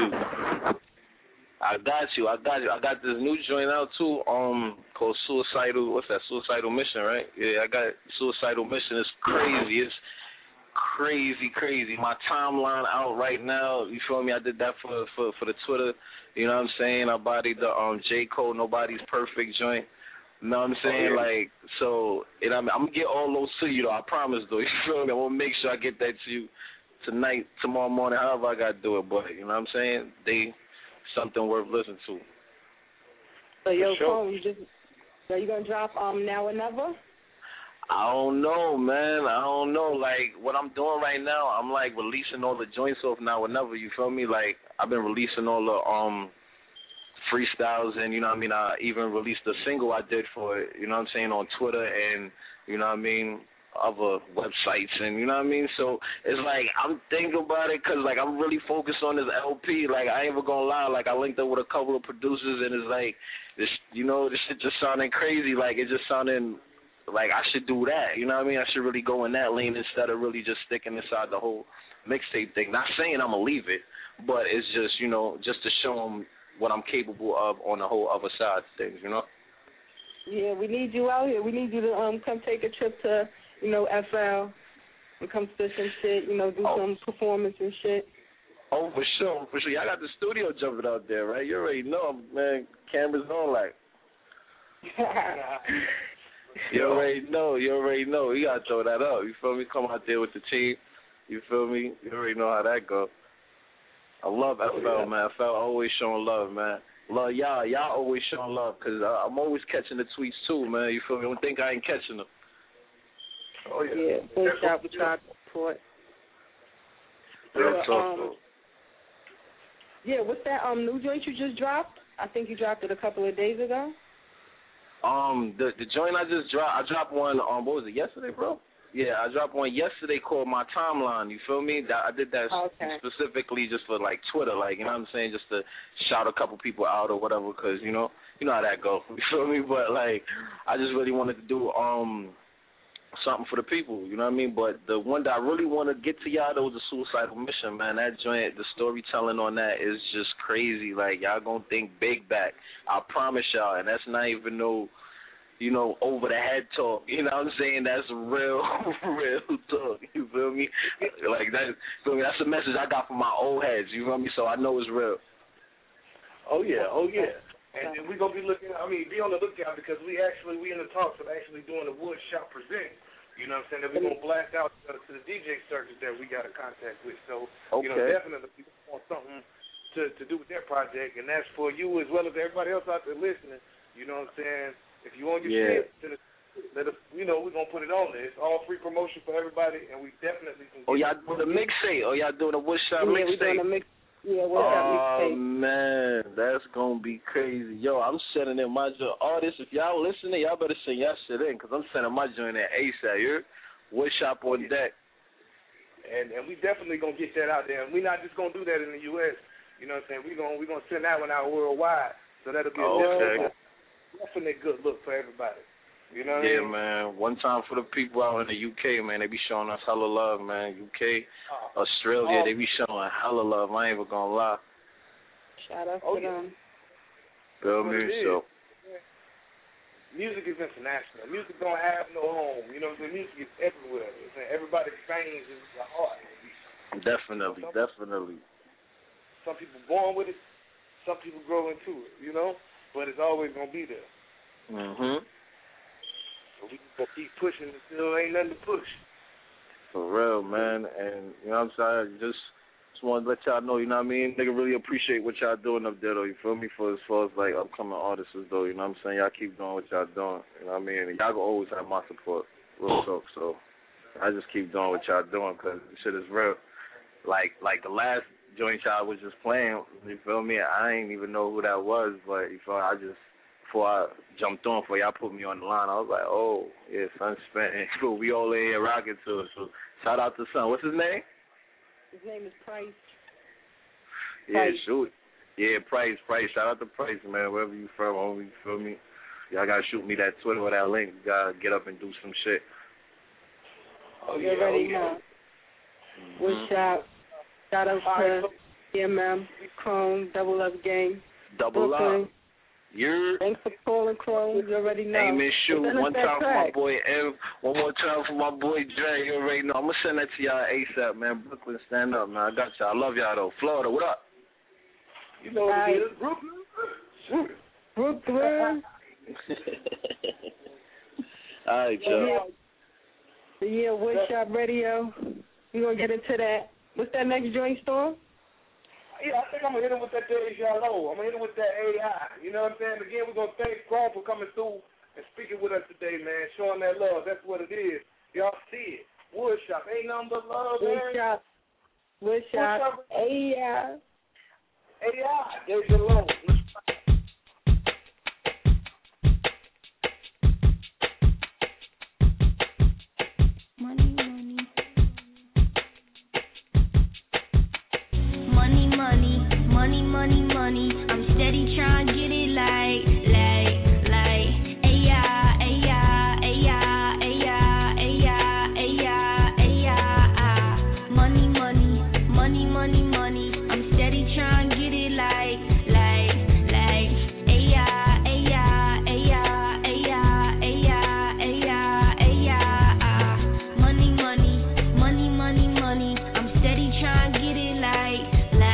I got you. I got this new joint out too. Called Suicidal. What's that? Suicidal Mission, right? Yeah, I got Suicidal Mission. It's crazy. It's crazy. My timeline out right now. You feel me? I did that for the Twitter. You know what I'm saying? I bodied the J. Cole Nobody's Perfect joint. You know what I'm saying? Like, so, and I'm going to get all those to you, though. I promise, though. You feel me? I'm going to make sure I get that to you tonight, tomorrow morning, however I got to do it. But, you know what I'm saying? Something worth listening to. So, Cole, are you going to drop Now or Never? I don't know, man. I don't know. Like, what I'm doing right now, I'm, like, releasing all the joints off Now or Never. You feel me? Like, I've been releasing all the freestyles, and you know what I mean, I even released a single I did for it, you know what I'm saying, on Twitter and you know what I mean, other websites, and you know what I mean. So it's like I'm thinking about it because like I'm really focused on this LP. Like I ain't even gonna lie, like I linked up with a couple of producers, and it's like this, you know, this shit just sounding crazy. Like it just sounding like I should do that. You know what I mean? I should really go in that lane instead of really just sticking inside the whole mixtape thing. Not saying I'm gonna leave it, but it's just, you know, just to show them what I'm capable of on the whole other side of things, you know? Yeah, we need you out here. We need you to come take a trip to, you know, FL and come spit some shit, you know, do some performance and shit. Oh, for sure. Y'all got the studio jumping out there, right? You already know, man. Cameras on, like. You already know. You got to throw that up. You feel me? Come out there with the team. You feel me? You already know how that goes. I love FL, man. FL always showing love, man. Love y'all. Y'all always showing love because I'm always catching the tweets, too, man. You feel me? Don't think I ain't catching them. Oh, yeah. Yeah, full shot with y'all support. Yeah, what's that new joint you just dropped? I think you dropped it a couple of days ago. The joint I just dropped, I dropped one, what was it, yesterday, bro? Yeah, I dropped one yesterday called My Timeline, you feel me? I did that specifically just for, like, Twitter, like, you know what I'm saying, just to shout a couple people out or whatever, because, you know how that go, you feel me? But, like, I just really wanted to do something for the people, you know what I mean? But the one that I really want to get to y'all, though, was the Suicidal Mission, man. That joint, the storytelling on that is just crazy. Like, y'all gonna think big back. I promise y'all, and that's not even no, you know, over-the-head talk. You know what I'm saying? That's real talk. You feel me? Like, that's a message I got from my old heads. You feel me? So I know it's real. Oh, yeah. And then we're going to be looking, be on the lookout because we in the talks of actually doing a Wood Shop Present. You know what I'm saying? That we're going to blast out to the DJ circuit that we got a contact with. So, you know, definitely we want something to do with that project. And that's for you as well as everybody else out there listening. You know what I'm saying? If you want your shit, let us, you know, we're going to put it on there. It's all free promotion for everybody, and we definitely can get y'all doing a mixtape. Y'all doing a Wood Shop mixtape. Oh, man, that's going to be crazy. Yo, I'm sending in my joint. Artists, if y'all listening, y'all better send y'all shit in because I'm sending my joint in ASAP. You heard? Wood Shop on deck. And we definitely going to get that out there. And we're not just going to do that in the U.S. You know what I'm saying? We're going to send that one out worldwide. So that'll be a definite good look for everybody. You know what I mean? Man. One time for the people out in the UK, man, they be showing us hella love, man. UK, Australia, they be showing hella love. I ain't even gonna lie. Shout out to them. Feel me? So. Music is international. Music don't have no home. You know what I'm saying? Music is everywhere. You know what I'm saying? Everybody's fame is the heart. Definitely. Some people born with it. Some people grow into it, you know? But it's always going to be there. Mm-hmm. So we can keep pushing until there ain't nothing to push. For real, man. And, you know what I'm saying? Just want to let y'all know, you know what I mean? Nigga really appreciate what y'all doing up there, though, you feel me? For as far as, like, upcoming artists, though, you know what I'm saying? Y'all keep doing what y'all doing, you know what I mean? And y'all gonna always have my support, real talk. So I just keep doing what y'all doing because this shit is real. Like the last joint y'all was just playing, you feel me? I ain't even know who that was, but, you feel me? Before I jumped on, before y'all put me on the line, I was like, oh, yeah, Son Spent. We all in here rocking to it. So shout out to Son. What's his name? His name is Price. Yeah, shoot. Yeah, Price. Shout out to Price, man. Wherever you from, homie, you feel me? Y'all gotta shoot me that Twitter or that link. You gotta get up and do some shit. Oh, you already know. What's up? Shout out to CMM, Chrome, Double Up Gang. Double Brooklyn. Up. You're. Thanks for calling, Chrome. You already know. Hey, man, shoot. One time for my track. boy M. One more time for my boy Dre. You already know. I'm gonna send that to y'all ASAP, man. Brooklyn, stand up, man. I got y'all. I love y'all, though. Florida, what up? You know what it is. Brooklyn. Brooklyn. All right, y'all. Yeah, Woodshop Radio. We gonna get into that. What's that next joint, Storm? Yeah, I think I'm going to hit him with that Deja Low. I'm going to hit him with that AI. You know what I'm saying? Again, we're going to thank Chrome for coming through and speaking with us today, man, showing that love. That's what it is. Y'all see it. Woodshop. Ain't nothing but love, man. Woodshop. AI. Deja Low. Money. I'm steady trying to get it like money. I'm steady trying to get it like money. I'm steady trying to get it like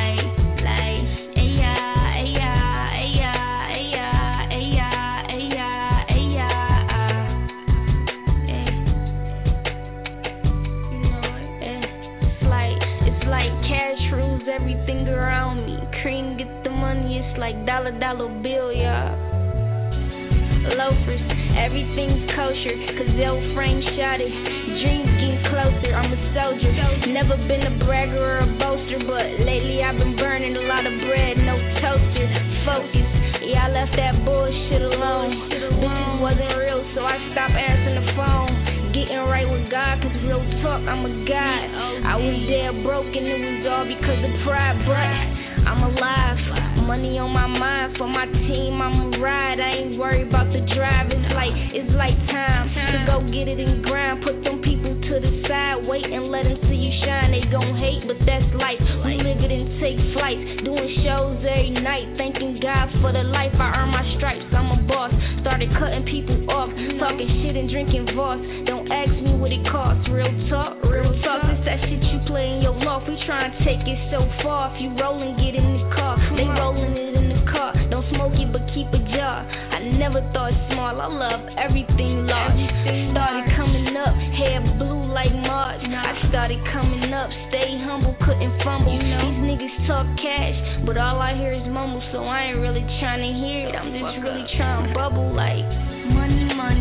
everything around me. Cream get the money, it's like dollar bill, y'all. Loafers, everything's kosher, cause your frame shot it. Dreams getting closer, I'm a soldier. Never been a bragger or a boaster, but lately I've been burning a lot of bread, no toaster. Focus, yeah, I left that bullshit alone. Bitches wasn't real, so I stopped answering the phone. Getting right with God, cause real talk, I'm a god. I was dead broke and it was all because of pride, but I'm alive. Money on my mind, for my team, I'ma ride. I ain't worried about the drive, it's like time to go get it and grind. Put them people to the side, wait and let them see you shine. They gon' hate, but that's life. We live it and take flights, doing shows every night. Thanking God for the life, I earn my stripes. I'm a boss, started cutting people off, talking shit and drinking Voss. Don't ask me what it costs. Real talk, it's that shit you play in your loft. We try and take it so far. If you rollin', get in the car. They rollin' it in the car. Don't smoke it, but keep a jar. I never thought small. I love everything large. Started coming up, hair blue like March. I started coming up, stay humble, couldn't fumble. These niggas talk cash, but all I hear is mumble. So I ain't really trying to hear it. I'm just really trying to bubble like money.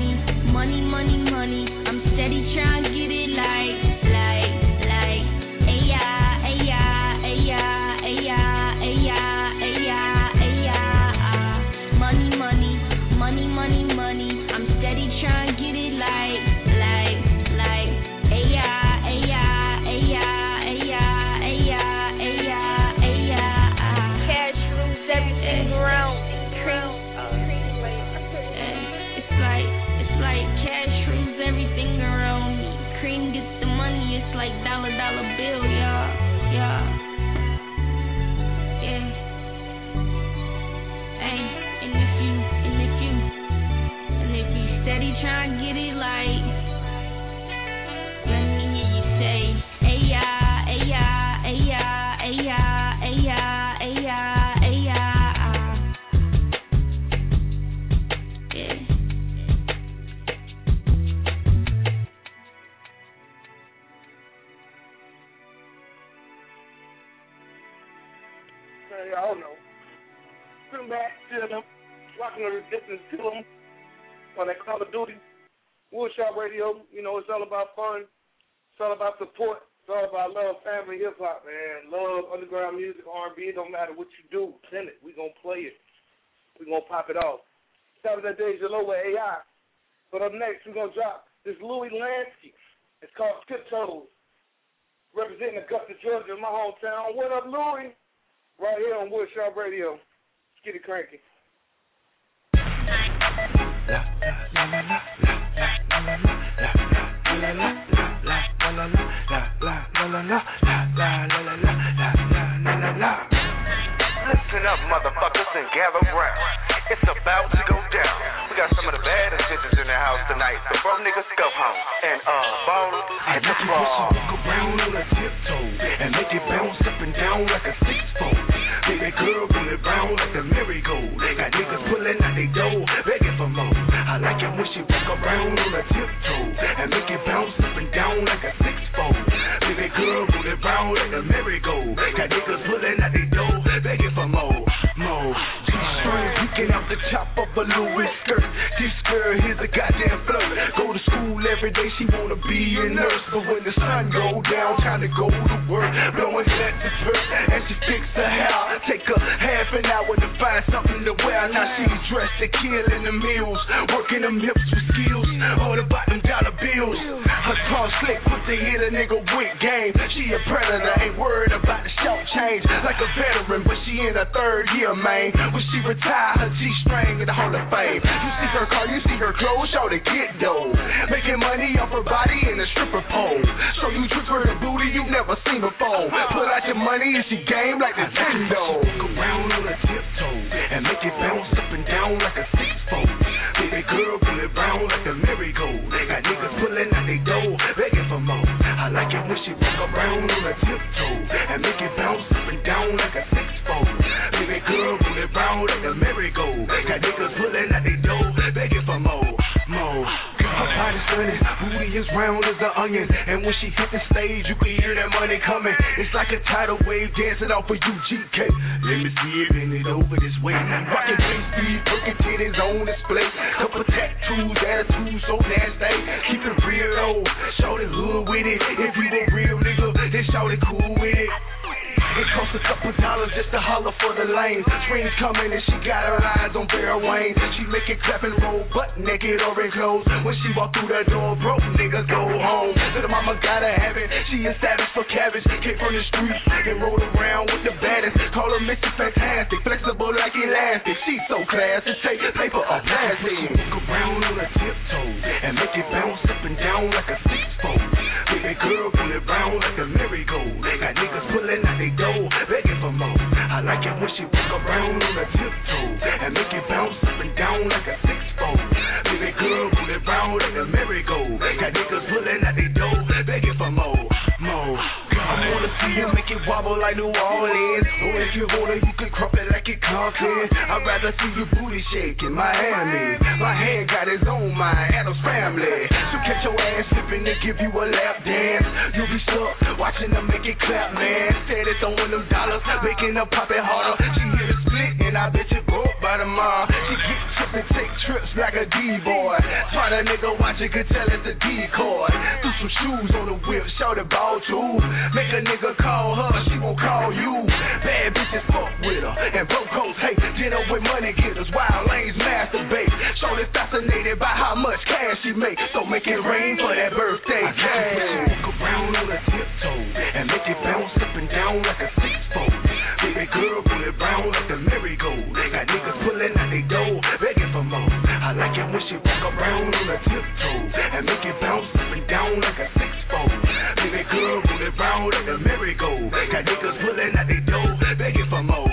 I'm steady trying to get it like money. I'm steady trying to get it like cash rules everything around. It's like cash rules everything around me. Cream gets the money. man. Y'all know. Sitting back, chilling, rocking the resistance to them on that Call of Duty. Woodshop Radio, you know, it's all about fun. It's all about support. It's all about love, family, hip-hop, man. Love, underground music, R&B. It don't matter what you do. Send it. We going to play it. We going to pop it off. That was that Deja Low with AI. But up next, we're going to drop this Louis Lansky. It's called Tiptoes. Representing Augusta, Georgia, my hometown. What up, Louis? Right here on Woodshop Radio. Let's get it cranky. Listen up, motherfuckers, and gather round. It's about to go down. We got some of the bad intentions in the house tonight. The bro niggas go home. And ball at the ball. Walk around on a tiptoe and make it bounce up and down like a 6-4. Baby girl pull it round like the merry-go. Got niggas pulling out they dough, begging for more. I like it when she walk around on a tiptoe and make it bounce up and down like a 6-4. Baby girl pull it round like the merry-go. Got niggas pulling out they dough, begging for more. G-string peeking out the top of a Louis skirt. This girl here's a goddamn flirt. Go to school every day, she wanna be a nurse. But when the sun go down, time to go to work. Blowing flat to skirt and she fix her hair. Take her half an hour to find something to wear. Now she's dressed to kill in the meals, working them hips with skills, all about them dollar bills. Her tongue slick, put to hit a nigga with game. She a predator, ain't worried about the short change. Like a veteran, but she in her third year, man. When she retire, her G-string in the Hall of Fame. You see her car, you see her clothes, show the get dough. Making money off her body in a stripper pole. So you trick her the booty you never seen before. Put out your money and she game like Nintendo. Walk around on a tiptoe and make it bounce up and down like a 6-4. Baby girl pull it round like the merry-go. Got niggas pulling out they dough, begging for more. I like it when she walk around on a tiptoe and make it bounce up and down like a 6-4. Baby girl pull it round like the merry-go. Got niggas pulling out they dough, begging for more. Her body stunning, booty as round as an onion. And when she hit the stage, you can hear that money coming. It's like a tidal wave dancing off of UGK. Let me see it, bend it over this way. Rockin' face speed, looking titties on display. Couple tattoos, attitude so nasty. Keep it real though, show the hood with it. If you a real nigga, then show it cool with it. It costs a couple dollars just to holler for the lane. Spring's coming and she got her eyes on Vera Wayne. She make it clap and roll, butt naked or in clothes. When she walk through the door, broke niggas go home. Little mama gotta have it, she a savage for cabbage. Came from the streets and rolled around with the baddest. Call her Mr. Fantastic, flexible like elastic. She so classy, take paper or plastic. Walk around on a tiptoe and make it bounce up and down like a 6-4. Baby girl pull it round like the merry-go. Got niggas pulling out they dough, begging for more. I like it when she walk around on a tiptoe and make it bounce up and down like a 6-4. Baby girl pull it round like the merry-go. Got niggas pulling out they dough, begging for more. I wanna see you make it wobble like New Orleans. Or if you wanna, you can crump it like it Compton. I'd rather see you booty shake in Miami. My hand got his own mind, Adam's family. So catch your ass slipping and give you a lap dance. You'll be stuck watching them make it clap, man. Steady throwing them dollars, making them pop it harder. She hit a split and I bet you broke by tomorrow. She get tripped and take trips like a D-boy. Try the nigga watch it, could tell it's a decoy. Threw some shoes on the whip, show the ball too. Make a nigga call her, she won't call you. Bad bitches fuck with her, and broke hoes hate. Dinner with money getters, wild lanes masturbate. Shorty fascinated by how much cash she make, so make it rain for that birthday cash. Walk around on a tiptoe and make it bounce up and down like a 6-4. Baby girl pull it round like the merry-go. Got niggas pulling out they dough, begging for more. I like it when she walk around on a tiptoe and make it bounce up and down like a 6-4. Baby girl pull it round like the merry-go. Got niggas pulling out they dough, begging for more.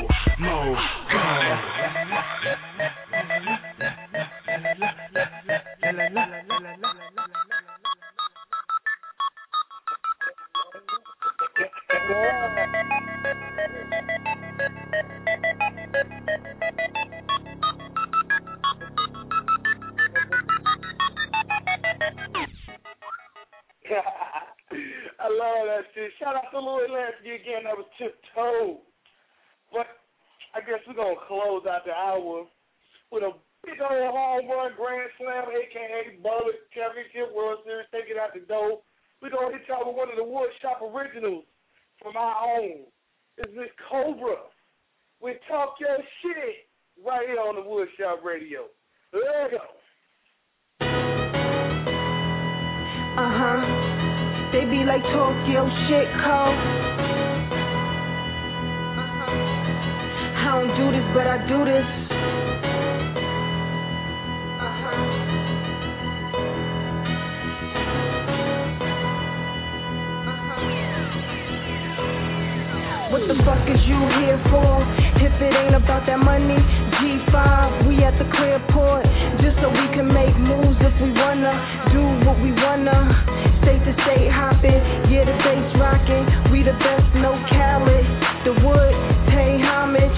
I love that shit. Shout out to Louis Lansky again. That was Tiptoe. But I guess we're going to close out the hour with a big old home run grand slam, a.k.a. Bullet Championship World Series. Take it out the door. We're going to hit y'all with one of the Woodshop originals from our own. It's Miss Cobra. We talk your shit right here on the Woodshop Radio. There you go. They be like, talk your shit, Cole. I don't do this, but I do this. What the fuck is you here for? If it ain't about that money, G5, we at the Clearport, just so we can make moves if we wanna, do what we wanna, state to state hopping, yeah the bass rocking, we the best, no Khaled, the wood, pay homage,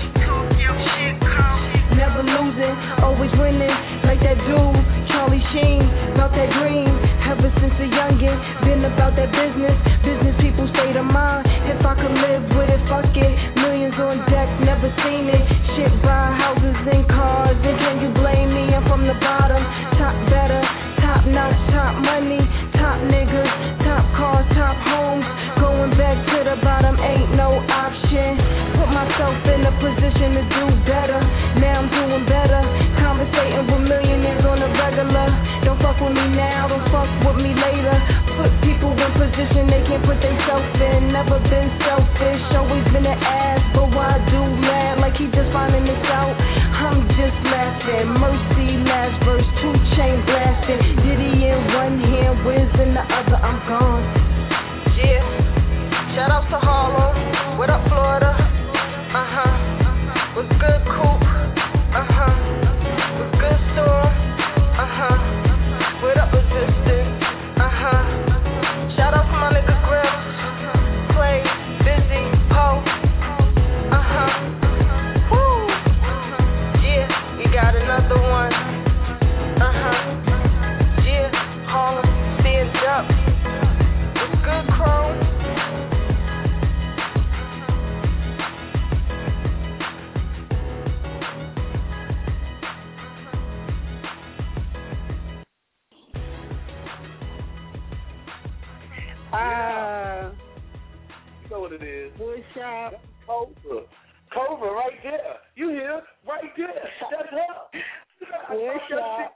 never losing, always winning, like that dude, Charlie Sheen, about that dream, ever since a youngin', been about that business people state of mind, if I could live with it, fuck it, millions on deck, never seen it, shit buy houses and cars, and can you blame me, I'm from the bottom, top better, top notch, top money, top niggas, top cars, top homes, going back to the bottom, ain't no option, put myself in a position to do better, now I'm doing better, conversating with millionaires on a regular, don't fuck with me now, don't fuck with me later, put people in position they can't put themselves in, never been selfish, always been an ass, but why I do mad, like he just finding this out, I'm just laughing, Mercy last verse, 2 Chainz blasting, Diddy in one hand, Wiz in the other, I'm gone. Yeah, shout out to Harlem, what up Florida, what's good Coop, what's good Storm, what up Resistance, shout out to my nigga Grill, Clay, Busy, Poe, woo, yeah, we got another one, yeah, Harlem, stand up, what's good Chrome? You know what it is. Woodshop. Cobra right there. You here? Right there. Shut up. Woodshop.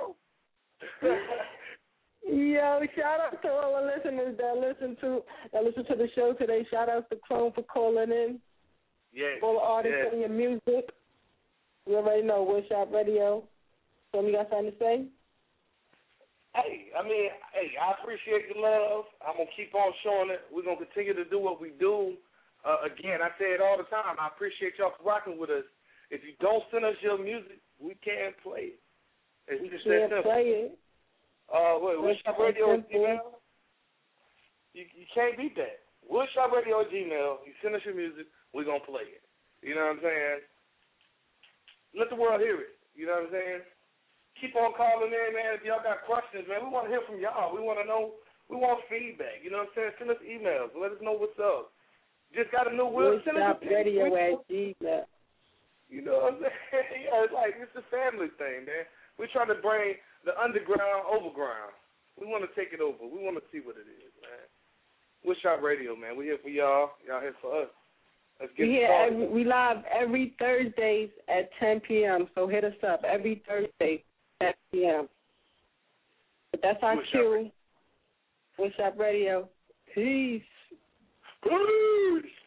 Yo, shout out to all the listeners that listen to the show today. Shout out to Chrome for calling in. Yes. All the artists and your music. You already know Woodshop Radio. So you got something to say? Hey, I appreciate the love. I'm going to keep on showing it. We're going to continue to do what we do. Again, I say it all the time. I appreciate y'all for rocking with us. If you don't send us your music, we can't play it. It's just that simple. Play it. Woodshop Radio at Gmail. You can't beat that. Woodshop Radio at Gmail. You send us your music, we're going to play it. You know what I'm saying? Let the world hear it. You know what I'm saying? Keep on calling in, man. If y'all got questions, man, we want to hear from y'all. We want to know. We want feedback. You know what I'm saying? Send us emails. Let us know what's up. Just got a new will. Send us a Radio at Gmail. You know what I'm saying? Yeah, it's a family thing, man. We're trying to bring the underground overground. We want to take it over. We want to see what it is, man. Woodshop Radio, man. We here for y'all. Y'all here for us. Let's get started. We live every Thursdays at 10 p.m., so hit us up every Thursday at 10 p.m. But that's our cue. Woodshop Radio. Peace. Peace.